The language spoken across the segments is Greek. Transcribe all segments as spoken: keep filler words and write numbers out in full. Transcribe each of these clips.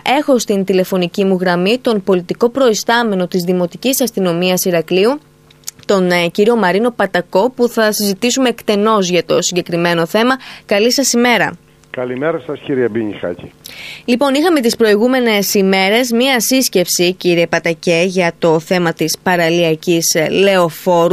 έχω στην τηλεφωνική μου γραμμή τον πολιτικό προϊστάμενο της Δημοτικής Αστυνομίας Ηρακλείου, τον ε, κύριο Μαρίνο Πατακό, που θα συζητήσουμε εκτενώς για το συγκεκριμένο θέμα. Καλή σας ημέρα. Καλημέρα σας, κύριε Μπινιχάκη. Λοιπόν, είχαμε τις προηγούμενες ημέρες μία σύσκεψη, κύριε Πατακέ, για το θέμα της παραλιακής λεωφόρου.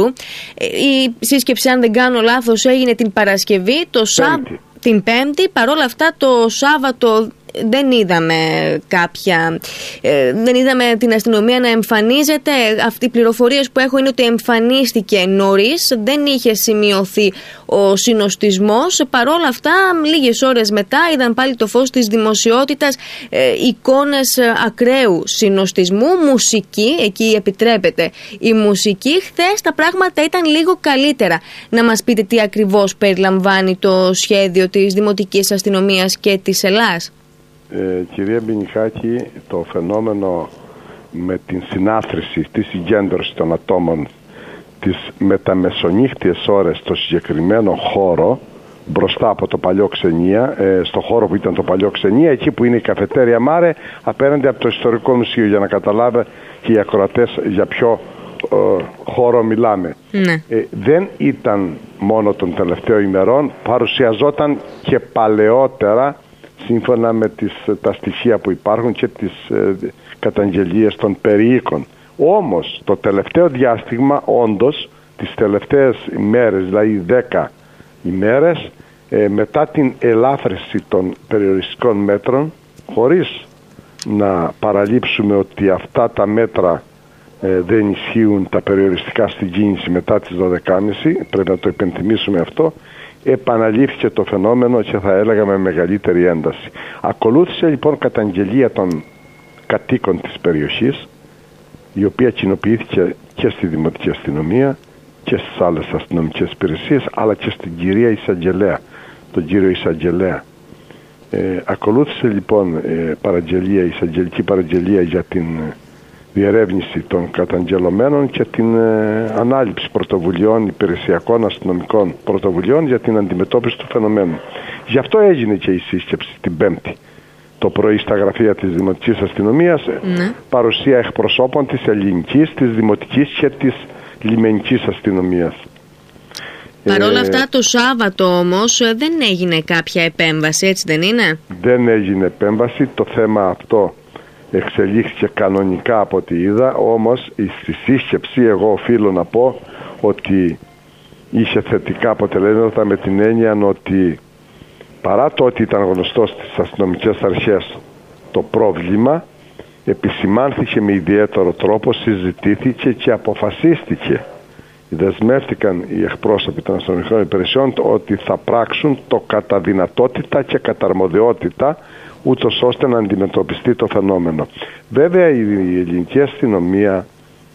Η σύσκεψη, αν δεν κάνω λάθος, έγινε την Παρασκευή, το Σάββατο. Την Πέμπτη. Παρόλα αυτά, το Σάββατο δεν είδαμε κάποια, ε, δεν είδαμε την αστυνομία να εμφανίζεται. Αυτοί οι πληροφορίες που έχω είναι ότι εμφανίστηκε νωρίς, δεν είχε σημειωθεί ο συνοστισμός. Παρόλα αυτά, λίγες ώρες μετά είδαν πάλι το φως της δημοσιότητας ε, εικόνες ακραίου συνοστισμού, μουσική, εκεί επιτρέπεται η μουσική. Χθες τα πράγματα ήταν λίγο καλύτερα. Να μας πείτε τι ακριβώς περιλαμβάνει το σχέδιο της Δημοτικής Αστυνομίας και της Ελλάς. Ε, κυρία Μπινιχάκη, το φαινόμενο με την συνάθρηση, τη συγκέντρωση των ατόμων τις μεταμεσονύχτιες ώρες στο συγκεκριμένο χώρο, μπροστά από το παλιό Ξενία, ε, στο χώρο που ήταν το παλιό Ξενία, εκεί που είναι η καφετέρια Μάρε, απέναντι από το Ιστορικό Μουσείο, για να καταλάβει και οι ακροατές για ποιο ε, χώρο μιλάμε. Ναι. Ε, δεν ήταν μόνο των τελευταίων ημερών, παρουσιαζόταν και παλαιότερα, σύμφωνα με τις, τα στοιχεία που υπάρχουν και τις ε, καταγγελίες των περιοίκων. Όμως το τελευταίο διάστημα, όντως τις τελευταίες ημέρες, δηλαδή δέκα ημέρες, ε, μετά την ελάφρυνση των περιοριστικών μέτρων, χωρίς να παραλείψουμε ότι αυτά τα μέτρα ε, δεν ισχύουν, τα περιοριστικά στην κίνηση μετά τις δώδεκα και μισή, πρέπει να το υπενθυμίσουμε αυτό, επαναλήφθηκε το φαινόμενο και θα έλεγα με μεγαλύτερη ένταση. Ακολούθησε λοιπόν καταγγελία των κατοίκων της περιοχής, η οποία κοινοποιήθηκε και στη Δημοτική Αστυνομία και στις άλλες αστυνομικές υπηρεσίες, αλλά και στην κυρία Εισαγγελέα, τον κύριο Εισαγγελέα. Ε, ακολούθησε λοιπόν ε, παραγγελία, εισαγγελική παραγγελία για την διερεύνηση των καταγγελωμένων και την ε, ανάληψη πρωτοβουλειών, υπηρεσιακών αστυνομικών πρωτοβουλειών για την αντιμετώπιση του φαινομένου. Γι' αυτό έγινε και η σύσκεψη την Πέμπτη το πρωί στα γραφεία της Δημοτικής Αστυνομίας, ναι. παρουσία εκπροσώπων της ελληνικής, της δημοτικής και της λιμενικής αστυνομίας. Παρ' όλα αυτά το Σάββατο όμως δεν έγινε κάποια επέμβαση, έτσι δεν είναι? Δεν έγινε επέμβαση, το θέμα αυτό εξελίχθηκε κανονικά από ό,τι είδα, όμως στη σύσκεψη εγώ οφείλω να πω ότι είχε θετικά αποτελέσματα, με την έννοια ότι παρά το ότι ήταν γνωστό στις αστυνομικές αρχές το πρόβλημα, επισημάνθηκε με ιδιαίτερο τρόπο, συζητήθηκε και αποφασίστηκε. Δεσμεύτηκαν οι εκπρόσωποι των αστυνομικών υπηρεσιών ότι θα πράξουν το κατά δυνατότητα και κατά αρμοδιότητα, ούτως ώστε να αντιμετωπιστεί το φαινόμενο. Βέβαια η ελληνική αστυνομία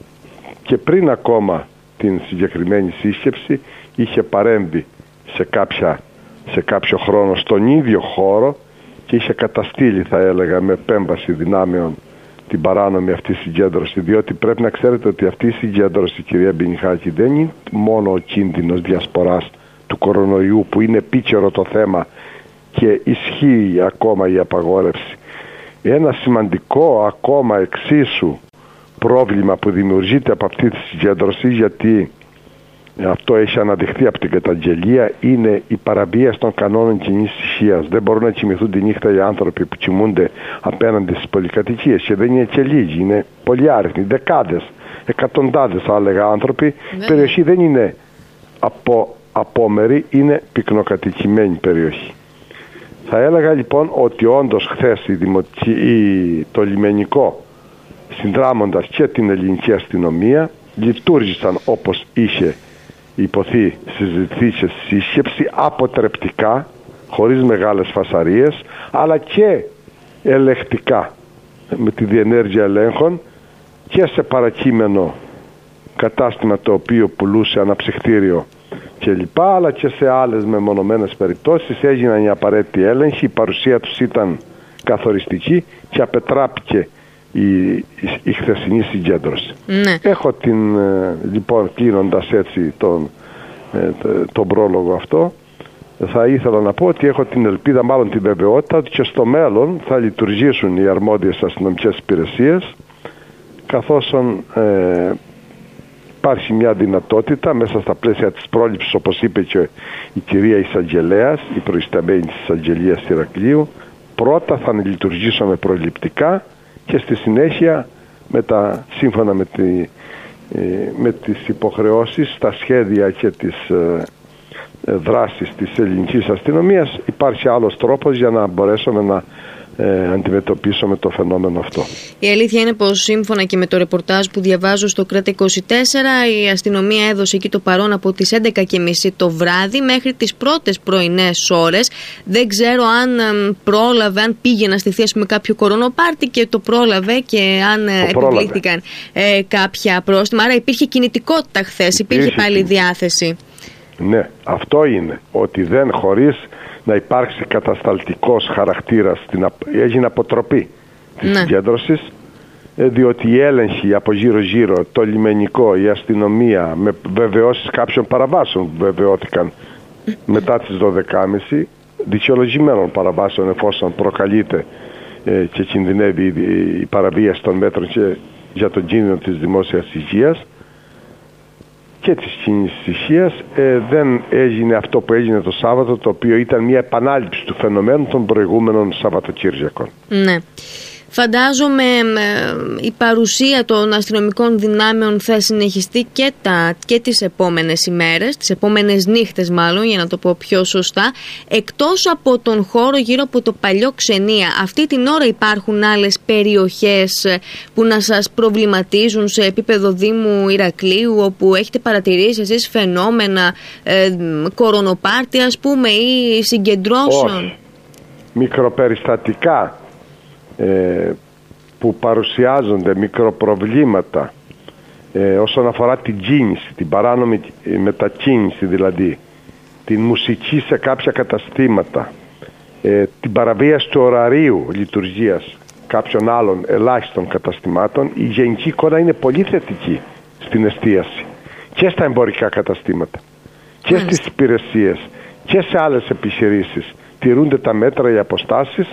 και πριν ακόμα την συγκεκριμένη σύσκεψη είχε παρέμβει σε, κάποια, σε κάποιο χρόνο στον ίδιο χώρο και είχε καταστήλει, θα έλεγα, με επέμβαση δυνάμεων την παράνομη αυτή συγκέντρωση, διότι πρέπει να ξέρετε ότι αυτή η συγκέντρωση, κυρία Μπινιχάκη, δεν είναι μόνο ο κίνδυνος διασποράς του κορονοϊού, που είναι επίκαιρο το θέμα και ισχύει ακόμα η απαγόρευση. Ένα σημαντικό ακόμα εξίσου πρόβλημα που δημιουργείται από αυτή τη συγκέντρωση, γιατί αυτό έχει αναδειχθεί από την καταγγελία, είναι η παραβίαση των κανόνων κοινής ησυχίας. Δεν μπορούν να κοιμηθούν τη νύχτα οι άνθρωποι που κοιμούνται απέναντι στις πολυκατοικίες, και δεν είναι και λίγοι, είναι πολλοί, δεκάδες, εκατοντάδες θα έλεγα άνθρωποι. Η περιοχή δεν είναι από, απόμερη, είναι πυκνοκατοικημένη περιοχή. Θα έλεγα λοιπόν ότι όντως χθες η δημοτική, η, το λιμενικό, συνδράμοντας και την ελληνική αστυνομία, λειτουργήσαν όπως είχε υποθεί, συζητηθεί σε σύσκεψη, αποτρεπτικά, χωρίς μεγάλες φασαρίες, αλλά και ελεγκτικά, με τη διενέργεια ελέγχων και σε παρακείμενο κατάστημα το οποίο πουλούσε αναψυκτήριο κλπ, αλλά και σε άλλες μεμονωμένες περιπτώσεις έγιναν οι απαραίτητοι έλεγχοι, η παρουσία τους ήταν καθοριστική και απετράπηκε η, η, η χθεσινή συγκέντρωση. Ναι. Έχω την, λοιπόν, κλείνοντας έτσι τον, τον πρόλογο αυτό, θα ήθελα να πω ότι έχω την ελπίδα, μάλλον την βεβαιότητα, ότι και στο μέλλον θα λειτουργήσουν οι αρμόδιες αστυνομικές υπηρεσίες, καθώς ε, υπάρχει μια δυνατότητα μέσα στα πλαίσια της πρόληψης, όπως είπε και η κυρία Εισαγγελέας, η προϊσταμένη της Εισαγγελίας Ηρακλείου, πρώτα θα λειτουργήσουμε προληπτικά και στη συνέχεια με τα, σύμφωνα με, τη, με τις υποχρεώσεις, τα σχέδια και τις δράσεις της ελληνικής αστυνομίας, υπάρχει άλλος τρόπος για να μπορέσουμε να ε, αντιμετωπίσουμε το φαινόμενο αυτό. Η αλήθεια είναι πως σύμφωνα και με το ρεπορτάζ που διαβάζω στο Κρέτα είκοσι τέσσερα, η αστυνομία έδωσε εκεί το παρόν από τις έντεκα και μισή το βράδυ μέχρι τις πρώτες πρωινές ώρες. Δεν ξέρω αν πρόλαβε, αν πήγε να στηθεί με κάποιο κορονοπάρτι και το πρόλαβε και αν επιβλήθηκαν ε, κάποια πρόστιμα. Άρα υπήρχε κινητικότητα χθες, υπήρχε, υπήρχε πάλι διάθεση. Ναι, αυτό είναι, ότι δεν χωρίς να υπάρξει κατασταλτικός χαρακτήρας, στην, έγινε αποτροπή της ναι. συγκέντρωσης, διότι οι έλεγχοι από γύρω-γύρω, το λιμενικό, η αστυνομία, με βεβαιώσεις κάποιων παραβάσεων που βεβαιώθηκαν μετά τις δώδεκα και μισή, δικαιολογημένων παραβάσεων εφόσον προκαλείται ε, και κινδυνεύει η, η παραβίαση των μέτρων και για τον κίνδυνο της δημόσιας υγείας και της κοινής ησυχίας, ε, δεν έγινε αυτό που έγινε το Σάββατο, το οποίο ήταν μια επανάληψη του φαινομένου των προηγούμενων Σαββατοκύριακων. Ναι. Φαντάζομαι ε, η παρουσία των αστυνομικών δυνάμεων θα συνεχιστεί και, τα, και τις επόμενες ημέρες, τις επόμενες νύχτες μάλλον, για να το πω πιο σωστά. Εκτός από τον χώρο γύρω από το παλιό Ξενία, αυτή την ώρα υπάρχουν άλλες περιοχές που να σας προβληματίζουν σε επίπεδο Δήμου Ηρακλείου, όπου έχετε παρατηρήσει εσείς φαινόμενα ε, κορονοπάρτι, ας πούμε, ή συγκεντρώσεων? Όχι. Μικροπεριστατικά Ε, που παρουσιάζονται, μικροπροβλήματα ε, όσον αφορά την κίνηση, την παράνομη μετακίνηση, δηλαδή την μουσική σε κάποια καταστήματα, ε, την παραβίαση του ωραρίου λειτουργίας κάποιων άλλων ελάχιστων καταστημάτων, η γενική εικόνα είναι πολύ θετική στην εστίαση και στα εμπορικά καταστήματα και mm. στις υπηρεσίες και σε άλλες επιχειρήσεις. Τηρούνται τα μέτρα, οι αποστάσεις.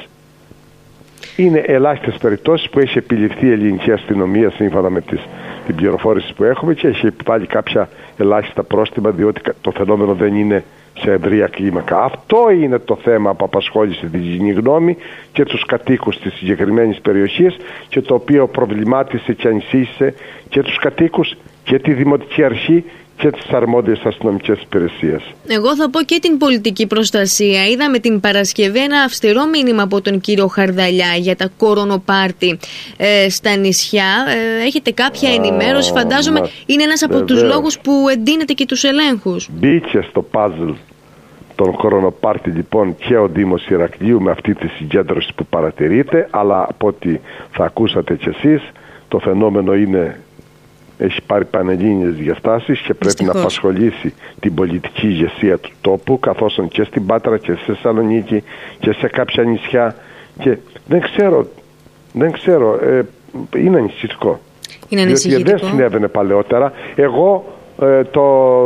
Είναι ελάχιστες περιπτώσεις που έχει επιληφθεί η ελληνική αστυνομία σύμφωνα με τις, την πληροφόρηση που έχουμε και έχει επιβάλει κάποια ελάχιστα πρόστιμα, διότι το φαινόμενο δεν είναι σε ευρεία κλίμακα. Αυτό είναι το θέμα που απασχόλησε την κοινή γνώμη και τους κατοίκους της συγκεκριμένης περιοχής και το οποίο προβλημάτισε και ανησύχησε και τους κατοίκους και τη Δημοτική Αρχή και τις αρμόδιες αστυνομικές υπηρεσίες. Εγώ θα πω και την πολιτική προστασία. Είδαμε την Παρασκευή ένα αυστηρό μήνυμα από τον κύριο Χαρδαλιά για τα κορονοπάρτι ε, στα νησιά. Ε, έχετε κάποια ενημέρωση? Φαντάζομαι μα, είναι ένας από βεβαίως τους λόγους που εντείνετε και τους ελέγχους. Μπήκε στο παζλ των κορονοπάρτι λοιπόν και ο Δήμος Ηρακλείου με αυτή τη συγκέντρωση που παρατηρείτε, αλλά από ό,τι θα ακούσατε κι εσείς, το φαινόμενο είναι... έχει πάρει πανελλήνιες διαστάσεις και πρέπει Δυστυχώς. να απασχολήσει την πολιτική ηγεσία του τόπου, καθώς και στην Πάτρα και στη Θεσσαλονίκη και σε κάποια νησιά. Και δεν ξέρω, δεν ξέρω, ε, είναι ανησυχητικό. Είναι ανησυχητικό. Διότι δεν συνέβαινε παλαιότερα. Εγώ ε, το,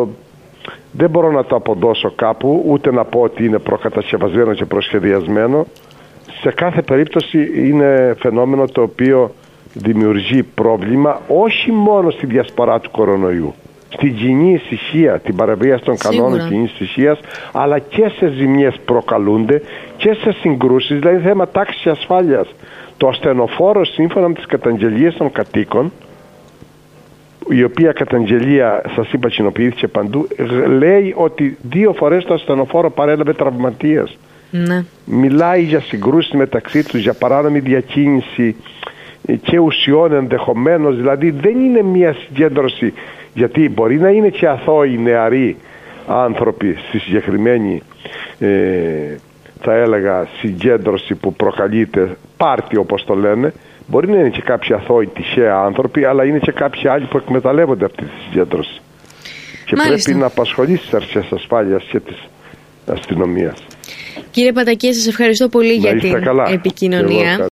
δεν μπορώ να το αποδώσω κάπου, ούτε να πω ότι είναι προκατασκευασμένο και προσχεδιασμένο. Σε κάθε περίπτωση είναι φαινόμενο το οποίο δημιουργεί πρόβλημα όχι μόνο στη διασπορά του κορονοϊού, στην κοινή ησυχία, την παραβίαση των κανόνων κοινής ησυχίας, αλλά και σε ζημιές προκαλούνται και σε συγκρούσεις, δηλαδή θέμα τάξης και ασφάλειας. Το ασθενοφόρο, σύμφωνα με τις καταγγελίες των κατοίκων, η οποία καταγγελία, σας είπα, κοινοποιήθηκε παντού, λέει ότι δύο φορές το ασθενοφόρο παρέλαβε τραυματίες. Ναι. Μιλάει για συγκρούσεις μεταξύ τους, για παράνομη διακίνηση και ουσιών ενδεχομένως, δηλαδή δεν είναι μια συγκέντρωση, γιατί μπορεί να είναι και αθώοι νεαροί άνθρωποι στη συγκεκριμένη ε, θα έλεγα συγκέντρωση που προκαλείται πάρτι όπως το λένε, μπορεί να είναι και κάποιοι αθώοι τυχαία άνθρωποι, αλλά είναι και κάποιοι άλλοι που εκμεταλλεύονται αυτή τη συγκέντρωση και Μάλιστα. πρέπει να απασχολήσει τις αρχές ασφάλειας και της αστυνομίας. Κύριε Πατακέ, σας ευχαριστώ πολύ να για την καλά. επικοινωνία.